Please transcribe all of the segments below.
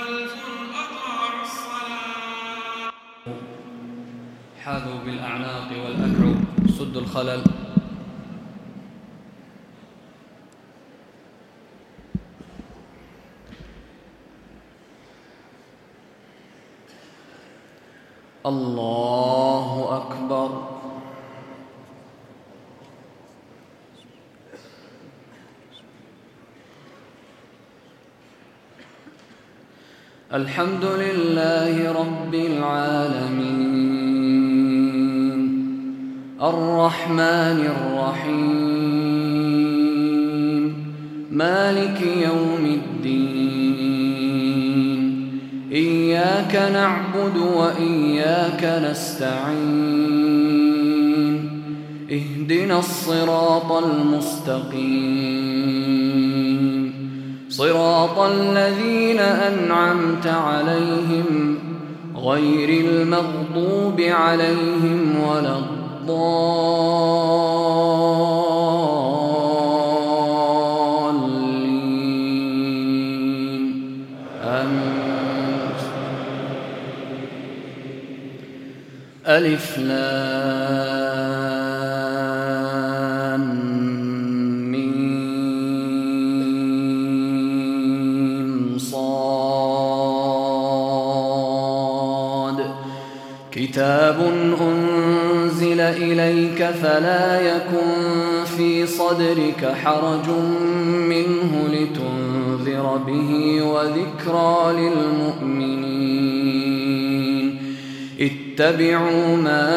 حاذوا بالأعناق والأكعب سدوا الخلل. الله أكبر. الحمد لله رب العالمين الرحمن الرحيم مالك يوم الدين إياك نعبد وإياك نستعين اهدنا الصراط المستقيم صراط الذين أنعمت عليهم غير المغضوب عليهم ولا الضالين آمين. ألف لام كتاب أنزل إليك فلا يكن في صدرك حرج منه لتنذر به وذكرى للمؤمنين اتبعوا ما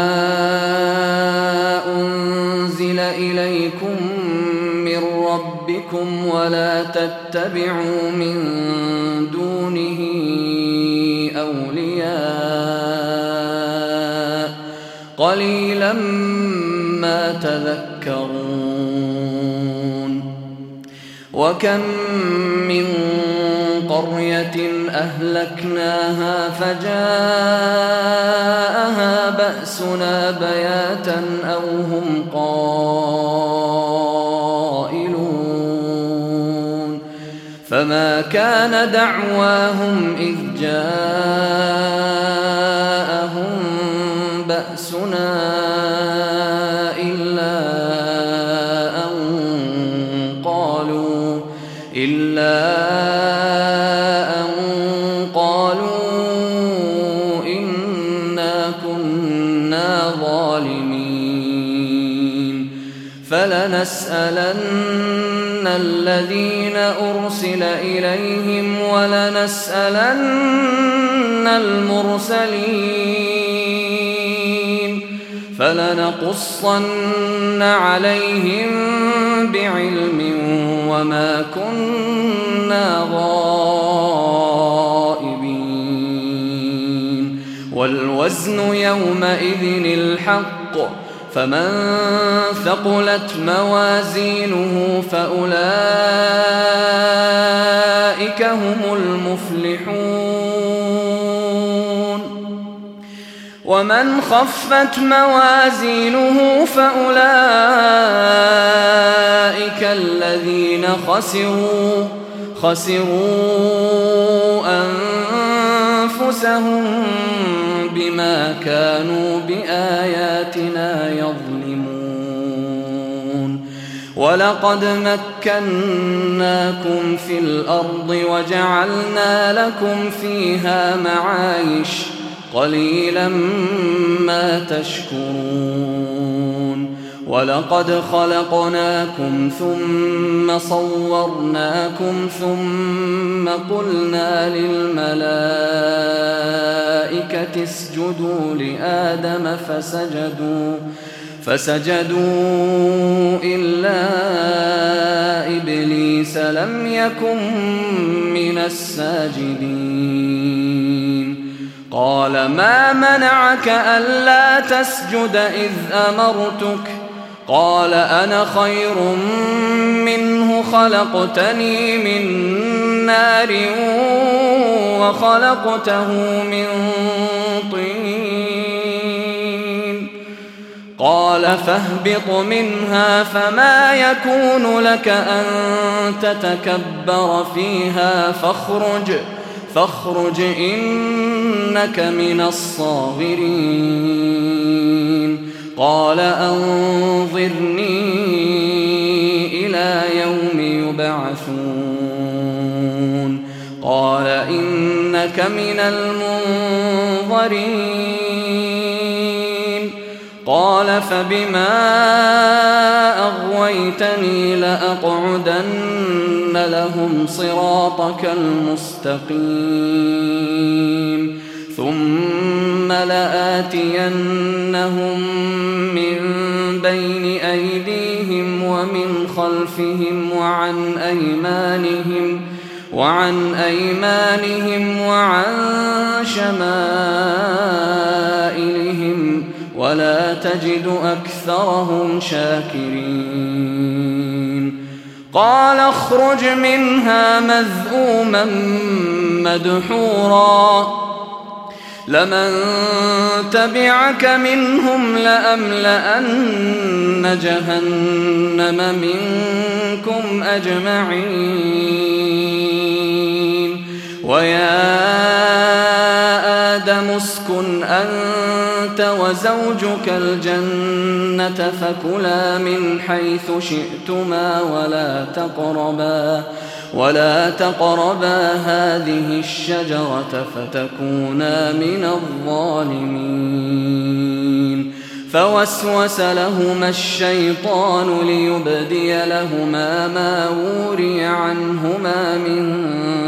أنزل إليكم من ربكم ولا تتبعوا من دونه أولياء قليلا ما تذكرون. وكم من قرية أهلكناها فجاءها بأسنا بياتا أو هم قائلون فما كان دعواهم إذ جاءهم بأسنا إلا أن قالوا إنا كنا ظالمين فلنسألن الذين أرسل إليهم ولنسألن المرسلين فلنقصن عليهم بعلم وما كنا غائبين. والوزن يومئذ الحق فمن ثقلت موازينه فأولئك هم المفلحون ومن خفت موازينه فأولئك الذين خسروا أنفسهم بما كانوا بآياتنا يظلمون. ولقد مكناكم في الأرض وجعلنا لكم فيها معايش قليلا ما تشكرون. ولقد خلقناكم ثم صورناكم ثم قلنا للملائكة اسجدوا لآدم فسجدوا إلا إبليس لم يكن من الساجدين. قال ما منعك ألا تسجد إذ أمرتك قال أنا خير منه خلقتني من نار وخلقته من طين. قال فاهبط منها فما يكون لك أن تتكبر فيها فاخرج إنك من الصاغرين قال أنظرني إلى يوم يبعثون قال إنك من المنظرين قال فبما أغويتني لأقعدن لهم صراطك المستقيم ثم لآتينهم من بين أيديهم ومن خلفهم وعن أيمانهم وعن شمائلهم ولا تجد أكثرهم شاكرين قال اخرج منها مذءوما مدحورا لمن تبعك منهم لأملأن جهنم منكم أجمعين ويا آدم اسكن أنت وزوجك الجنة فكلا من حيث شئتما ولا تقربا هذه الشجرة فتكونا من الظالمين فوسوس لهما الشيطان ليبدي لهما ما وري عنهما من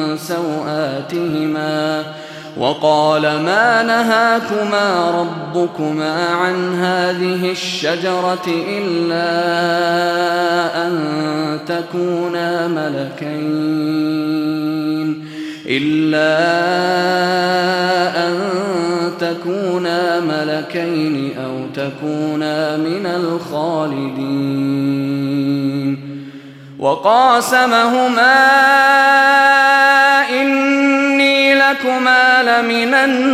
سوآتهما وقال ما نهاكما ربكما عن هذه الشجرة إلا أن تكونا ملكين أو تكونا من الخالدين وقاسمهما إني لكما لمن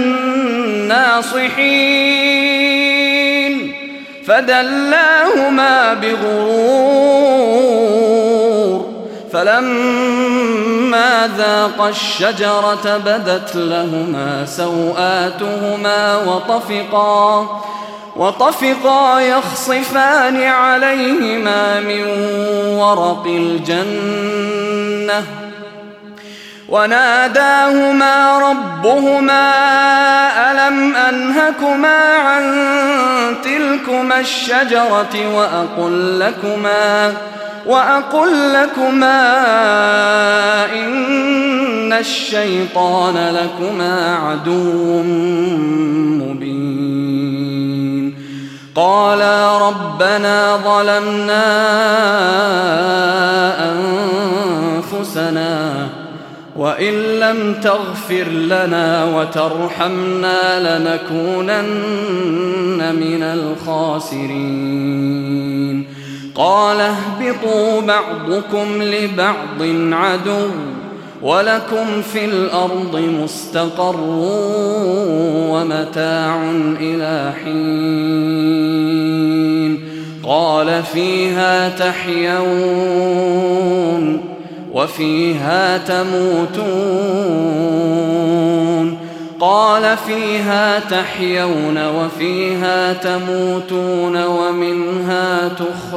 الناصحين فدلاهما بغرور فلما ذاقا الشجرة بدت لهما سوآتهما وطفقا يخصفان عليهما من ورق الجنة وناداهما ربهما ألم أنهكما عن تلكما الشجرة وأقل لكما إن الشيطان لكما عدو مبين قالا ربنا ظلمنا أنفسنا وإن لم تغفر لنا وترحمنا لنكونن من الخاسرين قال اهبطوا بعضكم لبعض عدو ولكم في الأرض مستقر ومتاع إلى حين قال فيها تحيون وفيها تموتون قال فيها تحيون وفيها تموتون ومنها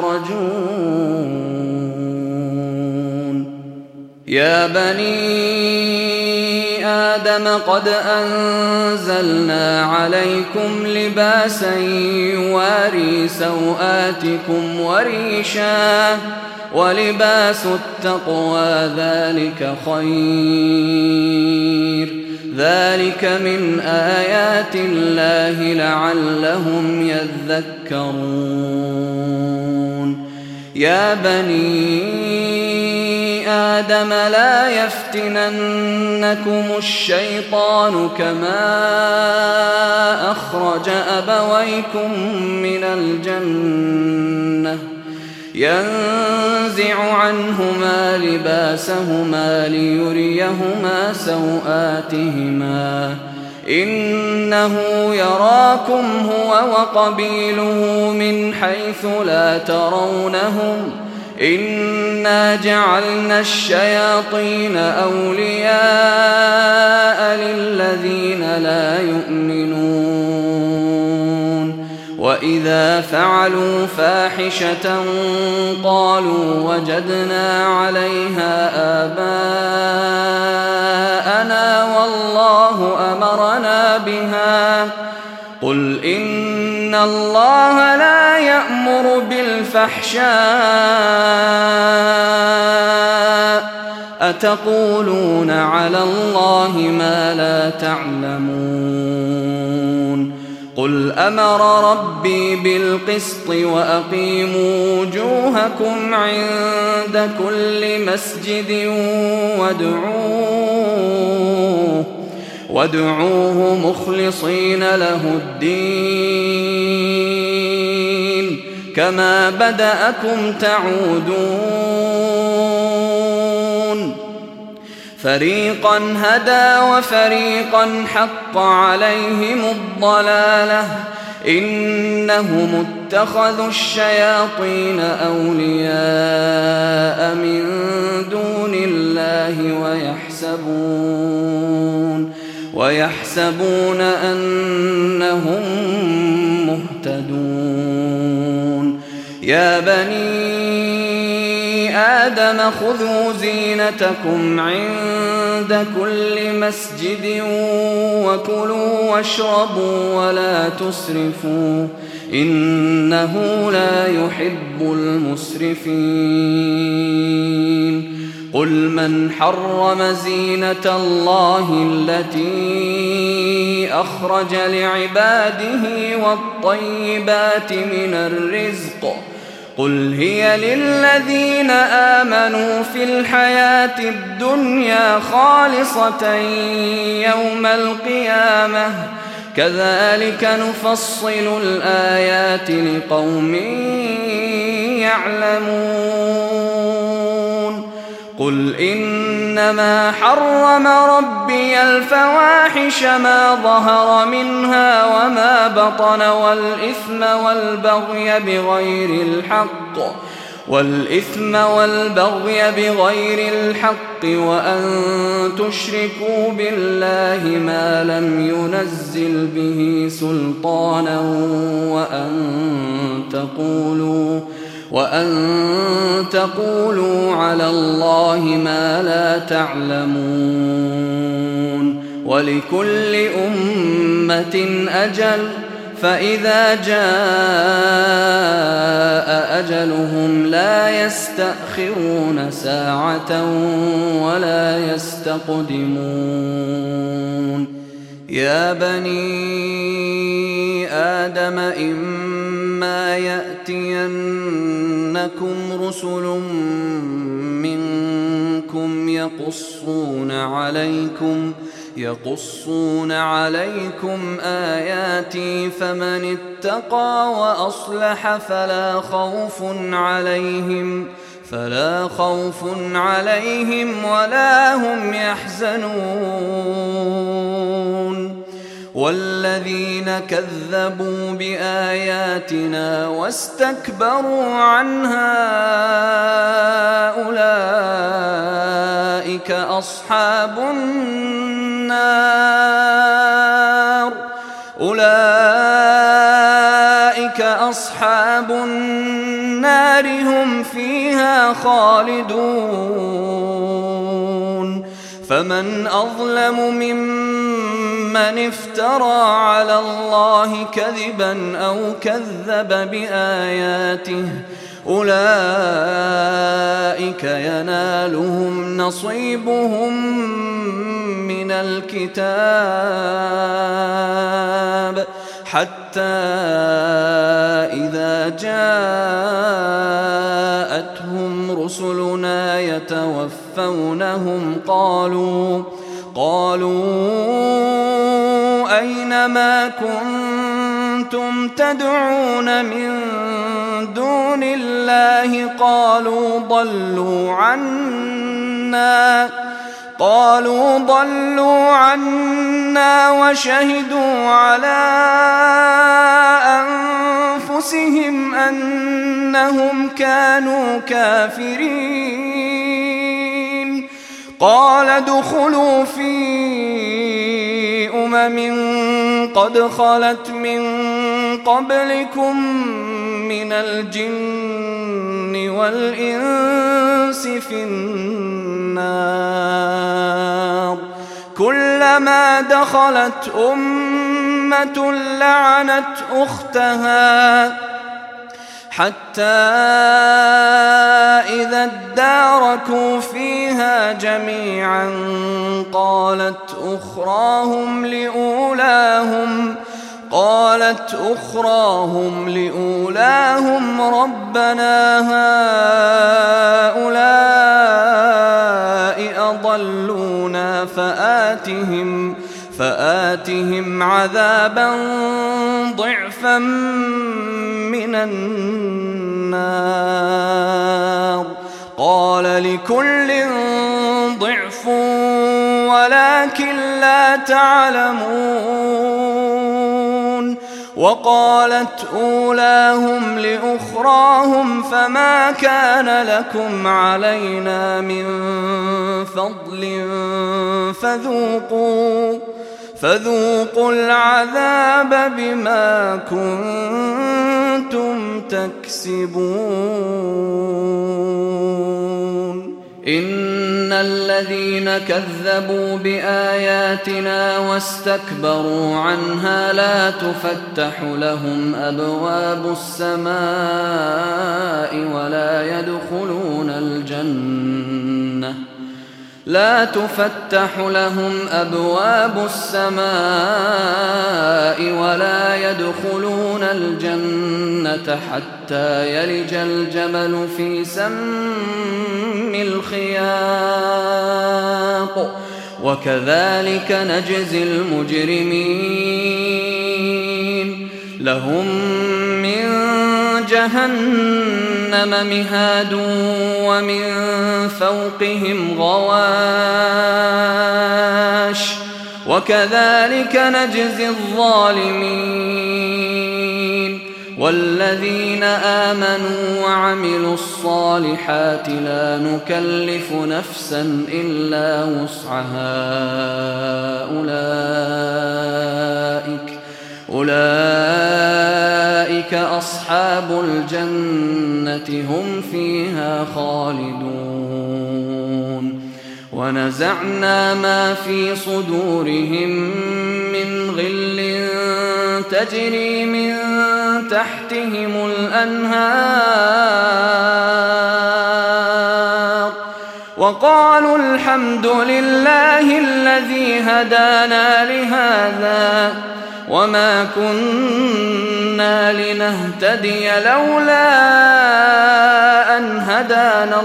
تخرجون يا بني آدم قد أنزلنا عليكم لباسا يواري سوآتكم وريشا ولباس التقوى ذلك خير ذلك من آيات الله لعلهم يذكرون يا بني آدم لا يفتننكم الشيطان كما أخرج أبويكم من الجنة ينزع عنهما لباسهما ليريهما سوآتهما إنه يراكم هو وقبيله من حيث لا ترونهم إنا جعلنا الشياطين أولياء للذين لا يؤمنون وإذا فعلوا فاحشة قالوا وجدنا عليها آباءنا والله أمرنا بها قل إن الله لا يأمر بالفحشاء أتقولون على الله ما لا تعلمون قل أمر ربي بالقسط وأقيموا وجوهكم عند كل مسجد وادعوه مخلصين له الدين كما بدأكم تعودون فريقا هدى وفريقا حق عليهم الضلالة إنهم اتخذوا الشياطين أولياء من دون الله ويحسبون أنهم مهتدون يا بني آدم خذوا زينتكم عند كل مسجد وكلوا واشربوا ولا تسرفوا إنه لا يحب المسرفين قل من حرم زينة الله التي أخرج لعباده والطيبات من الرزق قل هي للذين آمنوا في الحياة الدنيا خالصة يوم القيامة كذلك نفصل الآيات لقوم يعلمون قل إنما حرم ربي الفواحش ما ظهر منها وما بطن والإثم والبغي بغير الحق وأن تشركوا بالله ما لم ينزل به سلطانا وأن تقولوا على الله ما لا تعلمون ولكل أمة أجل فإذا جاء أجلهم لا يستأخرون ساعة ولا يستقدمون يا بني آدم إما يأتينكم رسل منكم يقصون عليكم آياتي فمن اتقى وأصلح فلا خوف عليهم ولا هم يحزنون والذين كذبوا بآياتنا واستكبروا عنها أولئك أصحاب النار هم فيها خالدون فمن أظلم ممن افترى على الله كذبا أو كذب بآياته أولئك ينالهم نصيبهم من الكتاب حتى إذا جاءتهم رسلنا يتوفونهم قالوا أين ما كنتم تدعون من دون الله قالوا قالوا ضلوا عنا وشهدوا على أنفسهم أنهم كانوا كافرين. قال ادخلوا في قد خلت من قبلكم من الجن والإنس في النار كلما دخلت أمة لعنت أختها حتى إذا اداركوا فيها جميعا قالت أخراهم لأولاهم ربنا هؤلاء أضلونا فآتهم عذابا ضعفا من النار. قال لكل ضعف ولكن لا تعلمون. وقالت أولاهم لأخراهم فما كان لكم علينا من فضل فذوقوا العذاب بما كنتم تكسبون. إن الذين كذبوا بآياتنا واستكبروا عنها لا تفتح لهم أبواب السماء ولا يدخلون الجنة حتى يلج الجمل في سم الخياط وكذلك نجزي المجرمين. لهم من جهنم مهاد ومن فوقهم غواش وكذلك نجزي الظالمين. والذين آمنوا وعملوا الصالحات لا نكلف نفسا إلا وسعها أولئك أصحاب الجنة هم فيها خالدون. ونزعنا ما في صدورهم من غل تجري من تحتهم الأنهار وقالوا الحمد لله الذي هدانا لهذا وما كنا لنهتدي لولا أن هدانا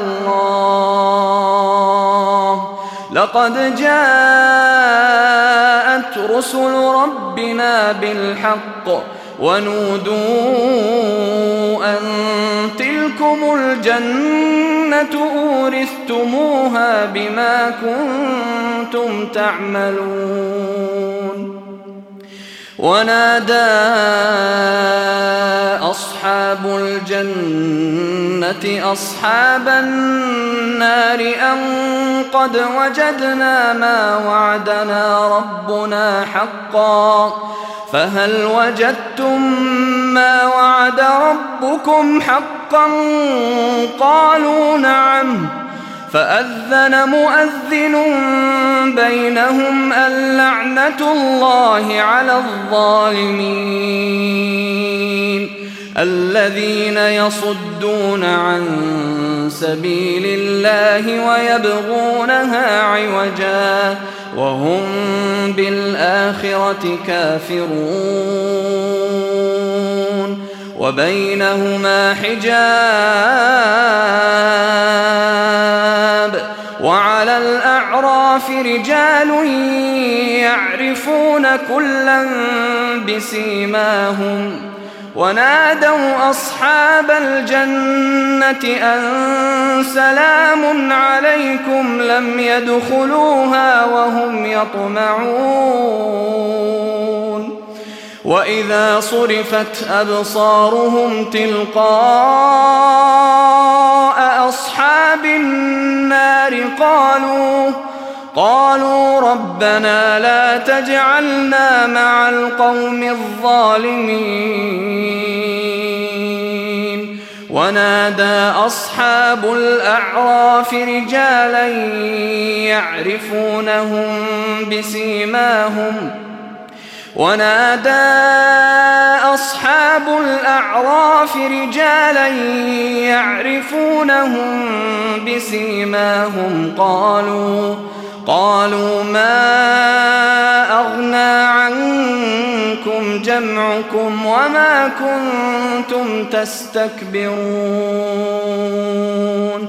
الله لقد جاءت رسل ربنا بالحق ونودوا أن تلكم الجنة أورثتموها بما كنتم تعملون. ونادى أصحاب الجنة أصحاب النار أن قد وجدنا ما وعدنا ربنا حقا فهل وجدتم ما وعد ربكم حقا قالوا نعم فأذن مؤذن بينهم اللعنة الله على الظالمين الذين يصدون عن سبيل الله ويبغونها عوجا وهم بالآخرة كافرون وبينهما حجاب وعلى الأعراف رجال يعرفون كلا بسيماهم ونادوا أصحاب الجنة أن سلام عليكم لم يدخلوها وهم يطمعون وإذا صرفت أبصارهم تلقاء أصحاب النار قالوا ربنا لا تجعلنا مع القوم الظالمين ونادى أصحاب الأعراف رجالا يعرفونهم بسيماهم قالوا ما أغنى عنكم جمعكم وما كنتم تستكبرون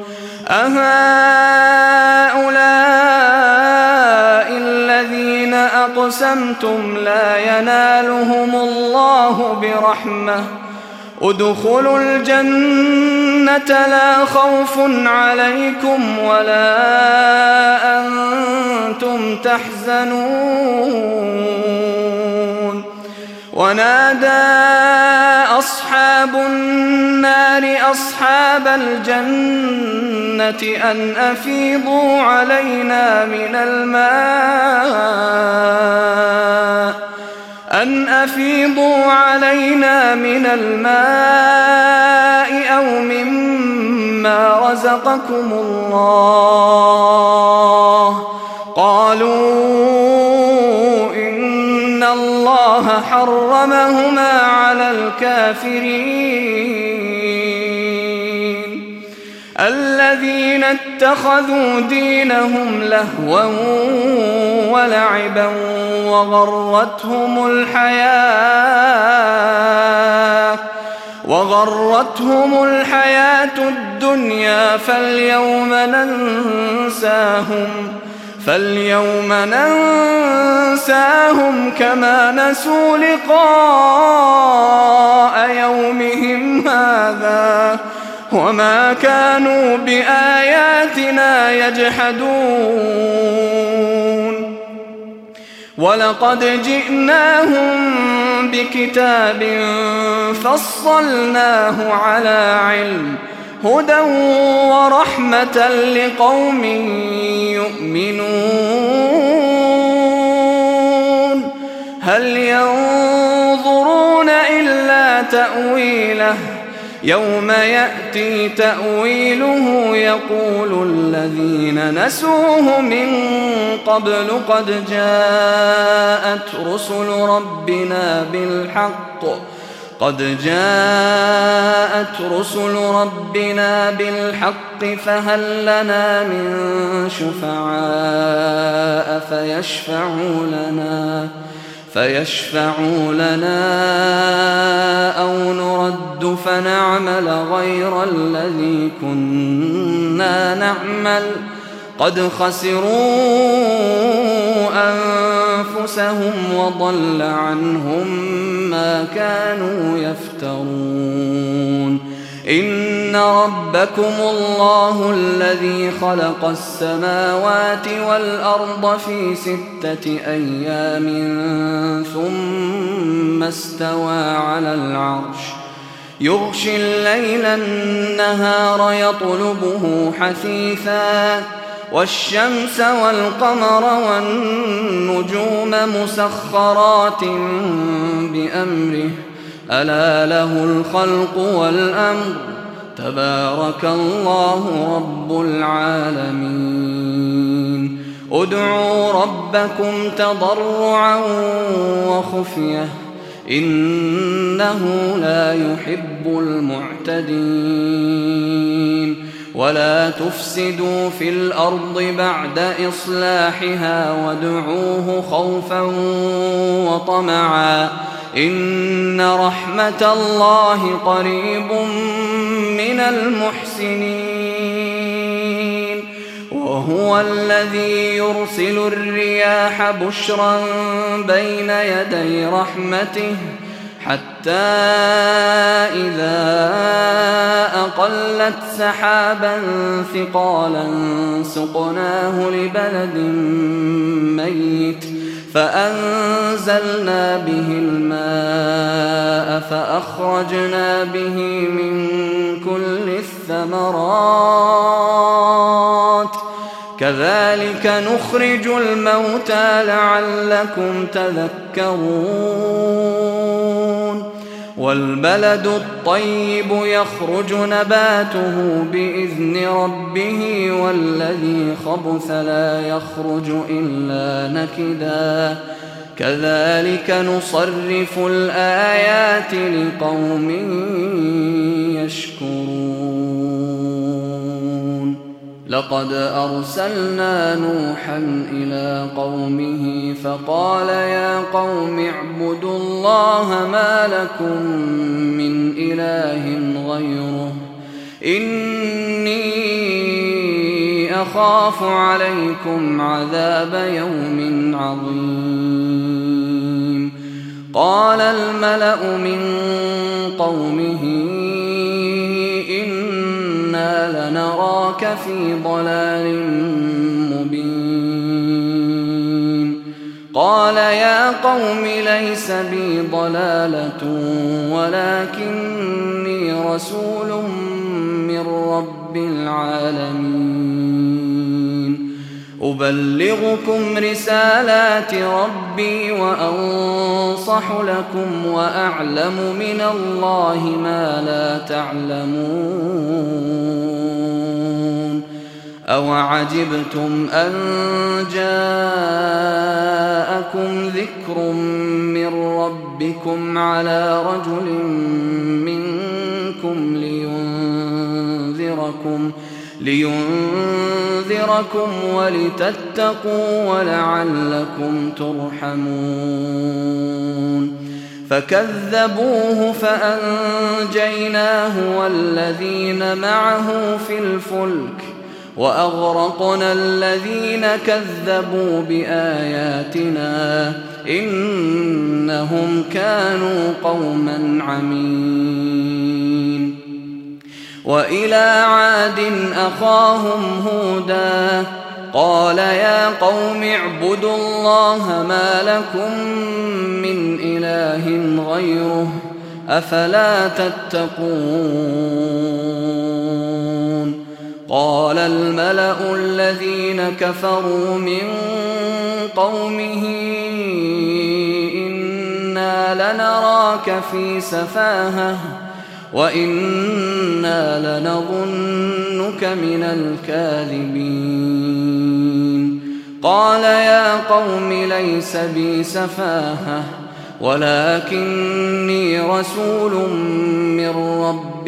أهؤلاء الذين أقسمتم لا ينالهم الله برحمة ادخلوا الجنة لا خوف عليكم ولا أنتم تحزنون ونادى أصحاب النار أصحاب الجنة أن أفيضوا علينا من الماء أو مما رزقكم الله قالوا إن الله حرمهما على الكافرين الذين اتخذوا دينهم لهوا ولعبا وغرتهم الحياة الدنيا فاليوم ننساهم كما نسوا لقاء يومهم هذا وما كانوا بآياتنا يجحدون ولقد جئناهم بكتاب فصلناه على علم هدى ورحمة لقوم يؤمنون هل ينظرون إلا تأويله يوم يأتي تأويله يقول الذين نسوه من قبل قد جاءت رسل ربنا بالحق فهل لنا من شفعاء فيشفعوا لنا أو نرد فنعمل غير الذي كنا نعمل قد خسروا أنفسهم وضل عنهم ما كانوا يفترون إن ربكم الله الذي خلق السماوات والأرض في 6 أيام ثم استوى على العرش يغشي الليل النهار يطلبه حثيثا والشمس والقمر والنجوم مسخرات بأمره ألا له الخلق والأمر تبارك الله رب العالمين ادعوا ربكم تضرعا وخفية إنه لا يحب المعتدين ولا تفسدوا في الأرض بعد إصلاحها وادعوه خوفا وطمعا إن رحمة الله قريب من المحسنين وهو الذي يرسل الرياح بشرا بين يدي رحمته حتى إذا أقلت سحابا ثقالا سقناه لبلد ميت فأنزلنا به الماء فأخرجنا به من كل الثمرات كذلك نخرج الموتى لعلكم تذكرون والبلد الطيب يخرج نباته بإذن ربه والذي خبث لا يخرج إلا نكدا كذلك نصرف الآيات لقوم يشكرون لقد أرسلنا نوحا إلى قومه فقال يا قوم اعبدوا الله ما لكم من إله غيره إني أخاف عليكم عذاب يوم عظيم قال الملأ من قومه إنا لنراك في ضلال مبين قال يا قوم ليس بي ضلالة ولكني رسول من رب العالمين أبلغكم رسالات ربي وأنصح لكم وأعلم من الله ما لا تعلمون أوعجبتم أن جاءكم ذكر من ربكم على رجل منكم لينذركم ولتتقوا ولعلكم ترحمون فكذبوه فأنجيناه والذين معه في الفلك وأغرقنا الذين كذبوا بآياتنا إنهم كانوا قوما عمين وإلى عاد أخاهم هودا قال يا قوم اعبدوا الله ما لكم من إله غيره أفلا تتقون قال الملأ الذين كفروا من قومه إنا لنراك في سفاهة وإنا لنظنك من الكاذبين قال يا قوم ليس بي سفاهة ولكني رسول من رب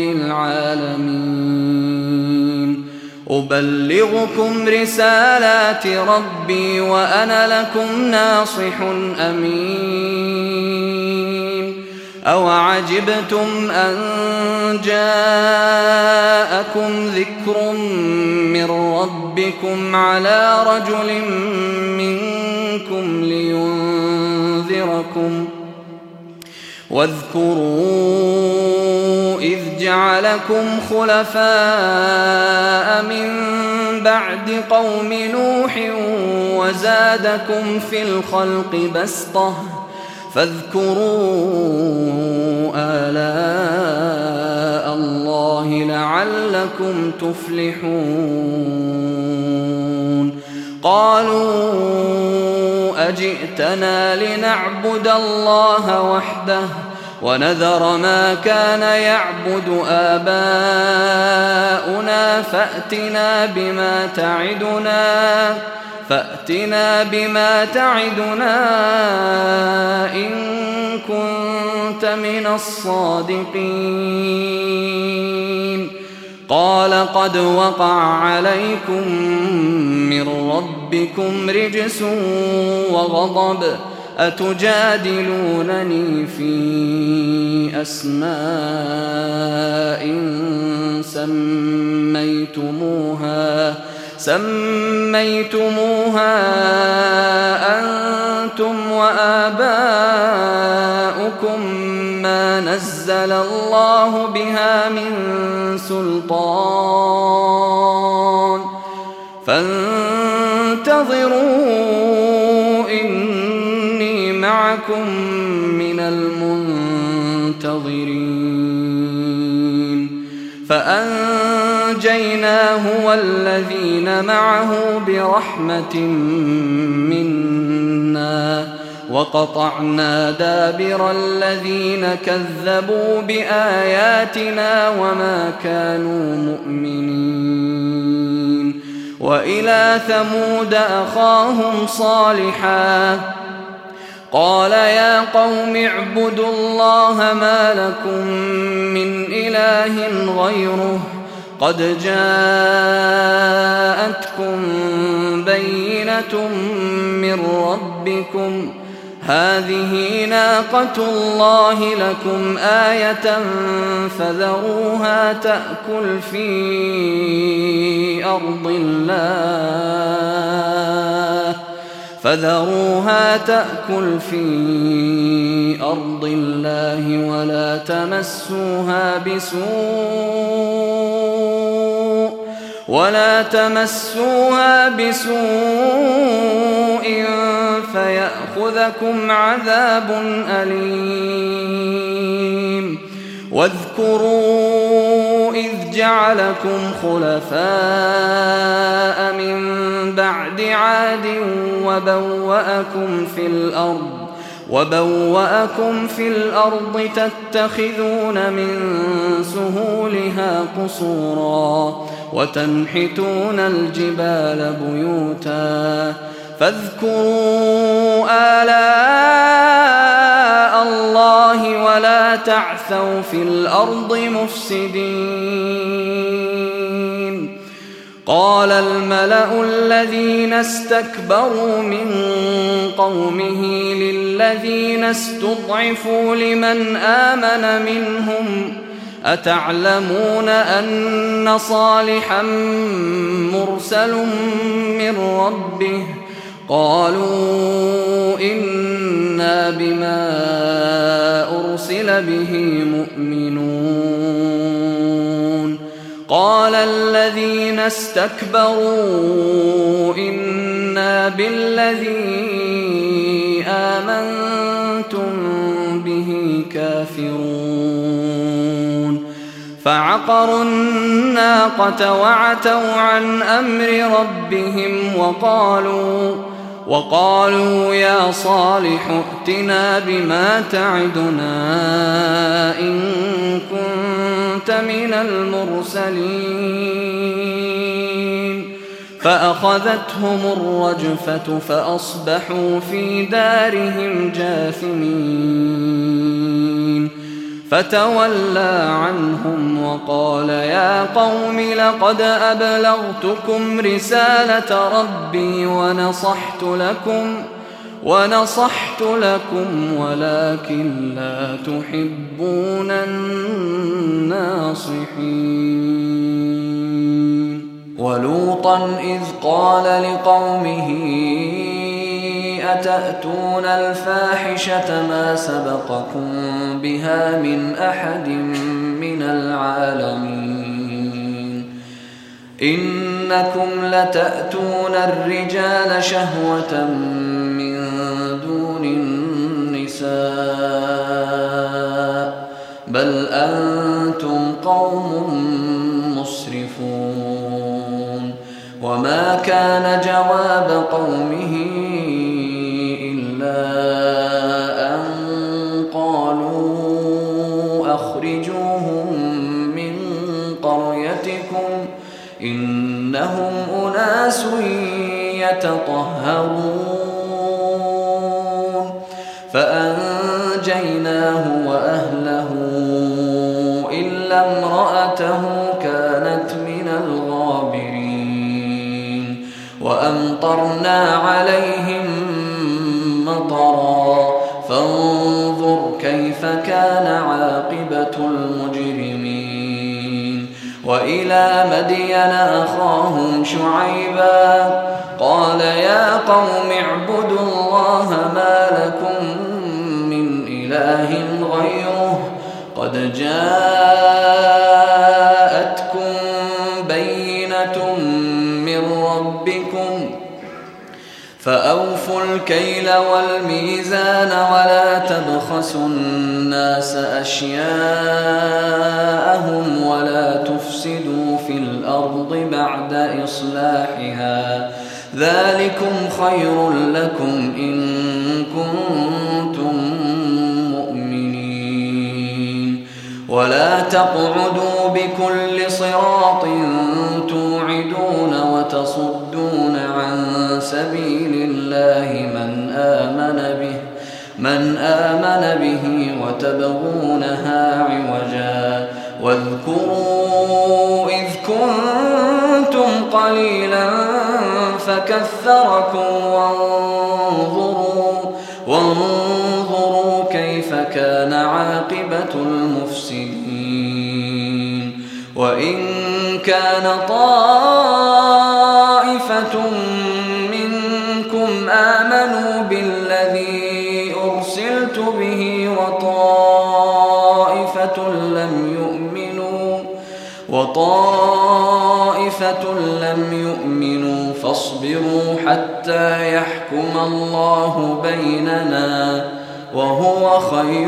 العالمين أبلغكم رسالات ربي وأنا لكم ناصح أمين أوعجبتم أن جاءكم ذكر من ربكم على رجل منكم لينذركم واذكروا إذ جعلكم خلفاء من بعد قوم نوح وزادكم في الخلق بسطة فاذكروا آلاء الله لعلكم تفلحون قالوا أجئتنا لنعبد الله وحده ونذر ما كان يعبد آباؤنا فأتنا بما تعدنا إن كنت من الصادقين قال قد وقع عليكم من ربكم رجس وغضب أتجادلونني في أسماء سميتموها أنتم وآباؤكم ما نزل الله بها من سلطان فانتظروا إني معكم من المنتظرين فأنجيناه والذين معه برحمة منا وقطعنا دابر الذين كذبوا بآياتنا وما كانوا مؤمنين. وإلى ثمود أخاهم صالحا قال يا قوم اعبدوا الله ما لكم من إله غيره قد جاءتكم بينة من ربكم هذه ناقة الله لكم آية فذروها تأكل في أرض الله ولا تمسوها بسوء فيأخذكم عذاب أليم. واذكروا إذ جعلكم خلفاء من بعد عاد وبوأكم في الأرض تتخذون من سهولها قصورا وتنحتون الجبال بيوتا فاذكروا آلاء الله ولا تعثوا في الأرض مفسدين. قال الملأ الذين استكبروا من قومه للذين استضعفوا لمن آمن منهم أتعلمون أن صالحا مرسل من ربه قالوا إنا بما أرسل به مؤمنون. قال الذين استكبروا إنا بالذي آمنتم به كافرون. فعقروا الناقة وعتوا عن أمر ربهم وقالوا يا صالح ائتنا بما تعدنا إن كنت من المرسلين. فأخذتهم الرجفة فأصبحوا في دارهم جاثمين. فتولى عنهم وقال يا قوم لقد أبلغتكم رسالة ربي ونصحت لكم ولكن لا تحبون الناصحين. ولوطا إذ قال لقومه أتأتون الفاحشة ما سبقكم بها من أحد من العالمين إنكم لتأتون الرجال شهوة من دون النساء بل أنتم قوم مسرفون. وما كان جواب قومه أن قالوا أخرجوهم من قريتكم إنهم أناس يتطهرون. فأنجيناه وأهله إلا امرأته كانت من الغابرين. وأمطرنا عليهم مطرا فانظر كيف كان عاقبة المجرمين. وإلى مدين أخاهم شعيبا قال يا قوم اعبدوا الله ما لكم من إله غيره قد قد جاءتكم بينة من ربكم فأوفوا الكيل والميزان ولا تبخسوا الناس أشياءهم ولا تفسدوا في الأرض بعد إصلاحها ذلكم خير لكم إن كنتم مؤمنين ولا تقعدوا بكل صراط توعدون وتصدون عن سبيل الله من آمن به وتبغونها عوجا واذكروا إذ كنتم قليلا فكثركم وانظروا كيف كان عاقبة المفسدين وإن كان طائفة منكم آمنوا بالذي أرسلت به وطائفة لم يؤمنوا فاصبروا حتى يحكم الله بيننا وهو خير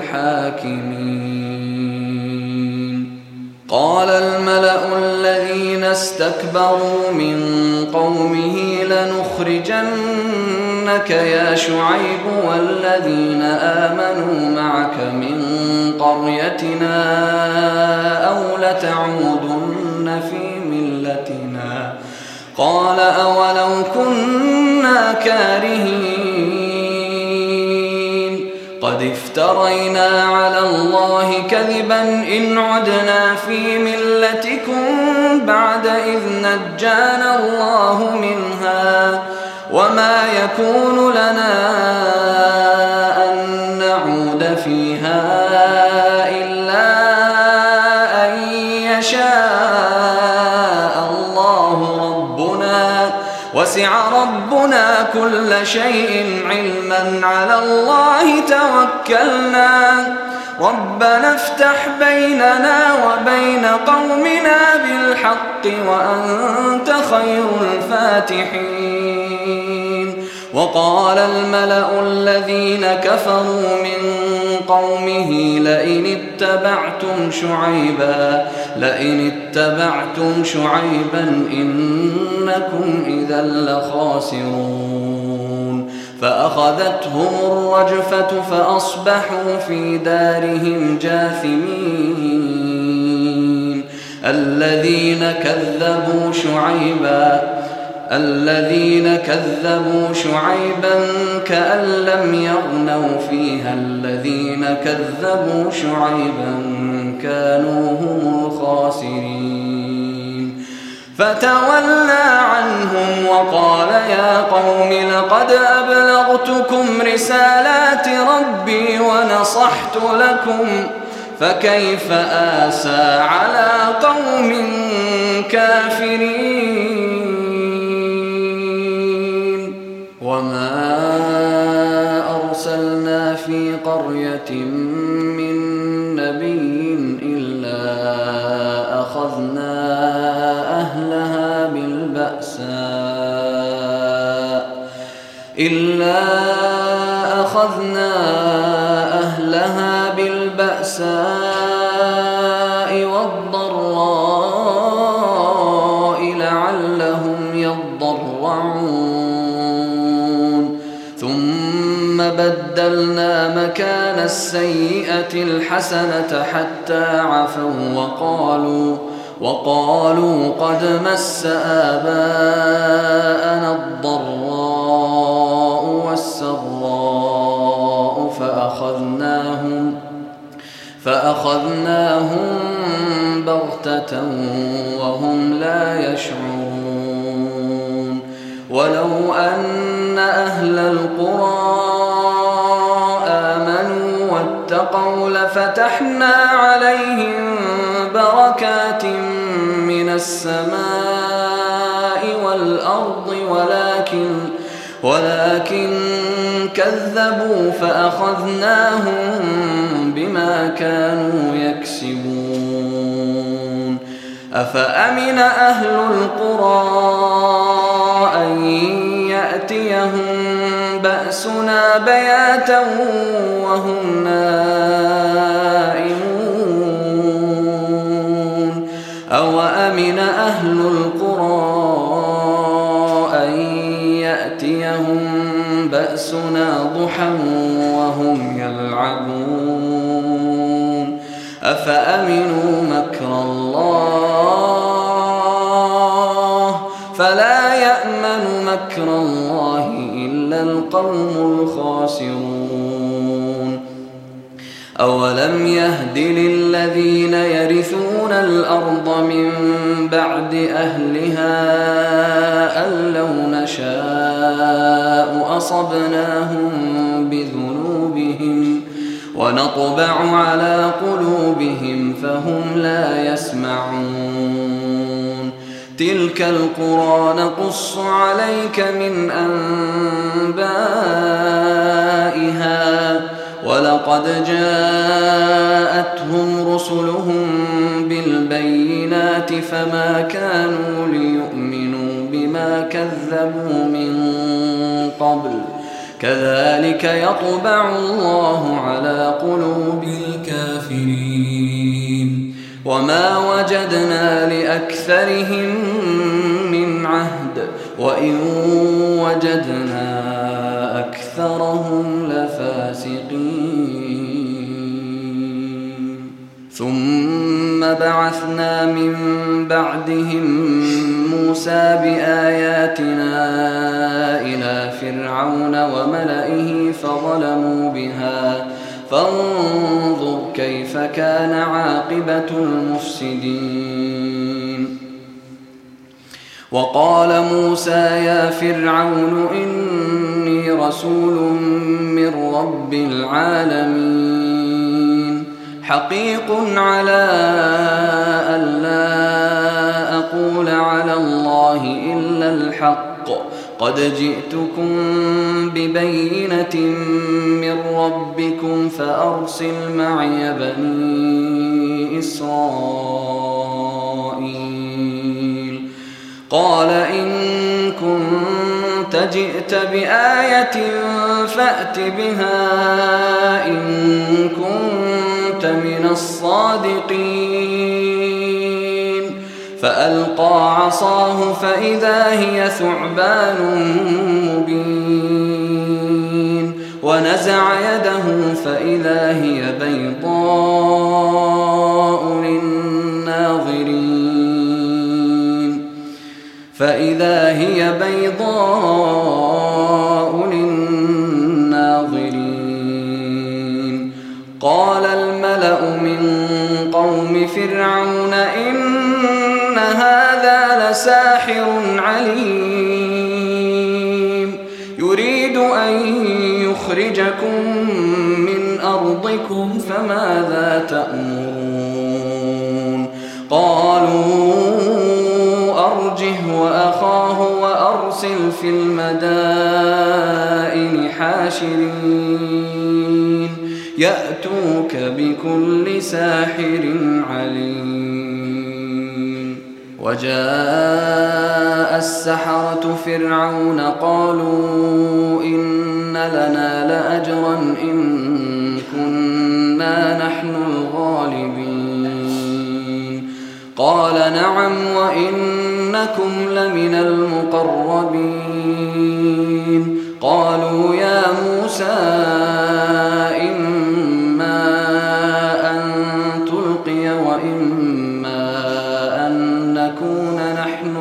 الحاكمين. قال الملأ الذين استكبروا من قومه لنخرجنك يا شعيب والذين آمنوا معك من قريتنا أو لتعودن في ملتنا قال أولو كنا كارهين قد افترينا على الله كذبا إن عدنا في ملتكم بعد إذ نجانا الله منها وما يكون لنا أن نعود فيها إلا أن يشاء الله ربنا وسع ربنا كل شيء علما على الله توكلنا ربنا افتح بيننا وبين قومنا بالحق وأنت خير الفاتحين. وقال الملأ الذين كفروا من قومه لئن اتبعتم شعيبا إنكم إذا لخاسرون فأخذتهم الرجفة فأصبحوا في دارهم جاثمين. الذين كذبوا شعيبا كأن لم يغنوا فيها الذين كذبوا شعيبا كانوا هم الخاسرين. فتولى عنهم وقال يا قوم لقد أبلغتكم رسالات ربي ونصحت لكم فكيف آسى على قوم كافرين. وما أرسلنا في قرية من نبي إلا أخذنا أهلها بالبأساء والضراء لعلهم يضرعون ثم بدلنا مكان السيئة الحسنة حتى عفوا وقالوا قد مس آباءنا الضراء والسراء فأخذناهم بغتة وهم لا يشعرون. ولو أن أهل القرى آمنوا واتقوا لفتحنا عليهم بركات من السماء والأرض ولكن كذبوا فأخذناهم بما كانوا يكسبون أفأمن أهل القرى أن يأتيهم بأسنا بياتا وهم نائمون أوأمن أهل القرى أن يأتيهم بأسنا ضحى وهم يلعبون أفأمنوا مكر الله فلا يأمن مكر الله إلا القوم الخاسرون أولم يهد للذين يرثون الأرض من بعد أهلها أن لو نشاء أصبناهم بذنوبهم ونطبع على قلوبهم فهم لا يسمعون تلك القرى نقص عليك من أنبائها ولقد جاءتهم رسلهم بالبينات فما كانوا ليؤمنوا بما كذبوا من قبل كذلك يطبع الله على قلوب الكافرين وما وجدنا لأكثرهم من عهد وإن وجدنا أكثرهم لفاسقين ثم بعثنا من بعدهم موسى بآياتنا إلى فرعون وملئه فظلموا بها فانظر كيف كان عاقبة المفسدين وقال موسى يا فرعون إني رسول من رب العالمين حقيق على ألا أقول على الله إلا الحق قد جئتكم ببينة من ربكم فأرسل معي بني إسرائيل قال إن كنت جئت بآية فأت بها إن كنت من الصادقين فألقى عصاه فإذا هي ثعبان مبين ونزع يده فإذا هي بيضاء للناظرين قال الملأ من قوم فرعون إن هذا لساحر عليم يريد أن يخرجكم من أرضكم فماذا تأمرون قالوا أرجه وأخاه وأرسل في المدائن حاشرين يأتوك بكل ساحر عليم وجاء السحرة فرعون قالوا إن لنا لأجرا إن كنا نحن الغالبين قال نعم وإنكم لمن المقربين قالوا يا موسى إما أن تلقي وإما أن نكون نحن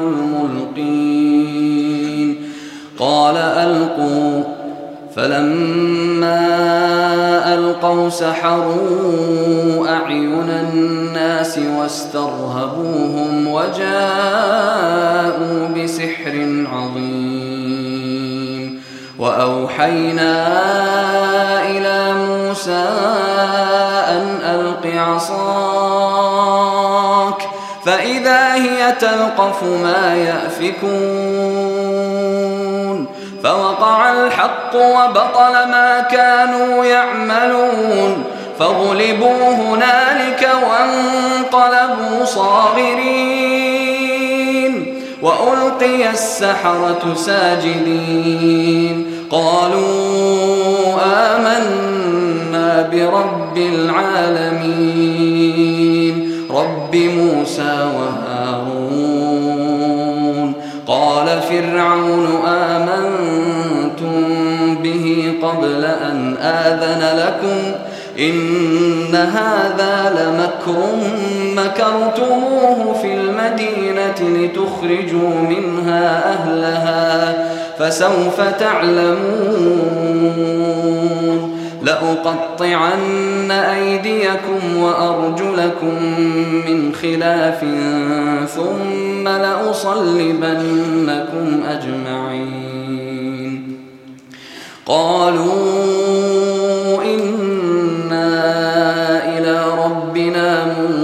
الملقين قال ألقوا فلما ألقوا سحروا أعين الناس واسترهبوهم وجاءوا بسحر عظيم وأوحينا إلى موسى أن ألق عصاك فإذا هي تلقف ما يأفكون فوقع الحق وبطل ما كانوا يعملون فغلبوا هنالك وانقلبوا صاغرين وألقي السحرة ساجدين قالوا آمنا برب العالمين رب موسى وهارون قال فرعون آمنتم به قبل أن آذن لكم إن هذا لمكر مكرتموه في المدينة لتخرجوا منها أهلها فسوف تعلمون لأقطعن أيديكم وأرجلكم من خلاف ثم لأصلبنكم أجمعين قالوا إلى ربنا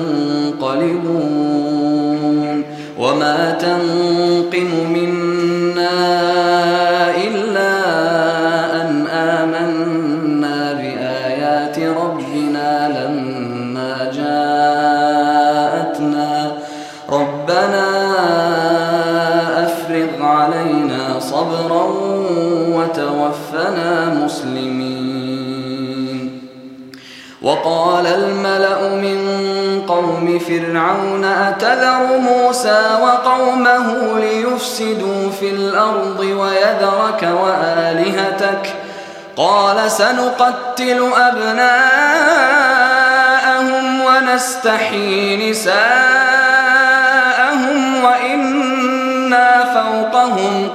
منقلبون وما تنقم منا إلا أن آمنا بآيات ربنا لما جاءتنا ربنا أفرغ علينا صبرا وتوفنا مسلمين وقال الملأ من قوم فرعون أتذر موسى وقومه ليفسدوا في الأرض ويذرك وآلهتك قال سنقتل أبناءهم ونستحيي نساءهم وإنا فوقهم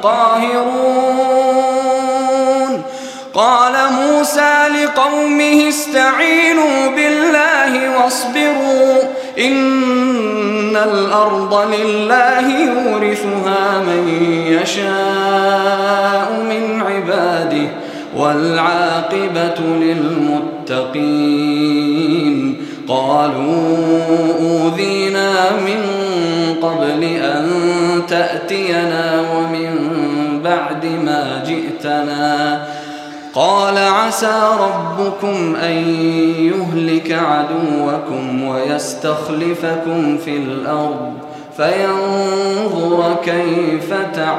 قاهرون قال موسى لقومه استعينوا بالله واصبروا إن الأرض لله يورثها من يشاء من عباده والعاقبة للمتقين قالوا أوذينا من قبل أن تأتينا ومن بعد ما جئتنا قال عسى ربكم أن يهلك عدوكم ويستخلفكم في الأرض فينظر كيف